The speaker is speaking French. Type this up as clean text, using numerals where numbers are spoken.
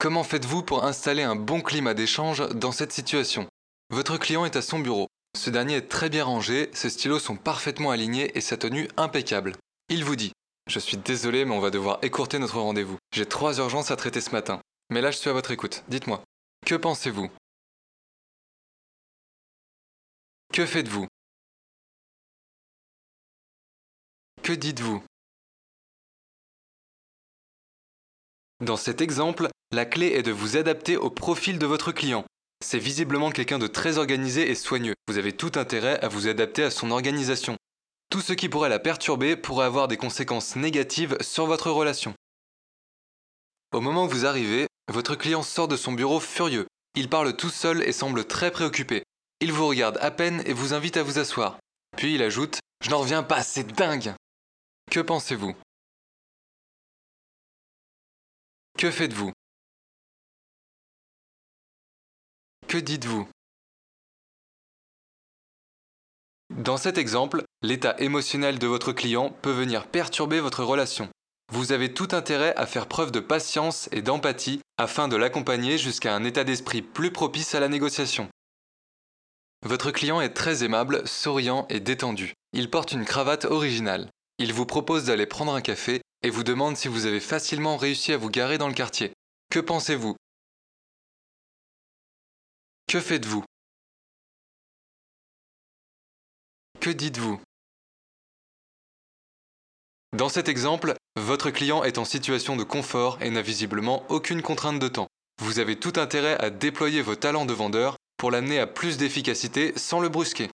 Comment faites-vous pour installer un bon climat d'échange dans cette situation? Votre client est à son bureau. Ce dernier est très bien rangé, ses stylos sont parfaitement alignés et sa tenue impeccable. Il vous dit: je suis désolé, mais on va devoir écourter notre rendez-vous. J'ai 3 urgences à traiter ce matin. Mais là, je suis à votre écoute. Dites-moi. Que pensez-vous? Que faites-vous? Que dites-vous? Dans cet exemple, la clé est de vous adapter au profil de votre client. C'est visiblement quelqu'un de très organisé et soigneux. Vous avez tout intérêt à vous adapter à son organisation. Tout ce qui pourrait la perturber pourrait avoir des conséquences négatives sur votre relation. Au moment où vous arrivez, votre client sort de son bureau furieux. Il parle tout seul et semble très préoccupé. Il vous regarde à peine et vous invite à vous asseoir. Puis il ajoute: je n'en reviens pas, c'est dingue! Que pensez-vous? Que faites-vous? Que dites-vous? Dans cet exemple, l'état émotionnel de votre client peut venir perturber votre relation. Vous avez tout intérêt à faire preuve de patience et d'empathie afin de l'accompagner jusqu'à un état d'esprit plus propice à la négociation. Votre client est très aimable, souriant et détendu. Il porte une cravate originale. Il vous propose d'aller prendre un café et vous demande si vous avez facilement réussi à vous garer dans le quartier. Que pensez-vous? Que faites-vous? Que dites-vous? Dans cet exemple, votre client est en situation de confort et n'a visiblement aucune contrainte de temps. Vous avez tout intérêt à déployer vos talents de vendeur pour l'amener à plus d'efficacité sans le brusquer.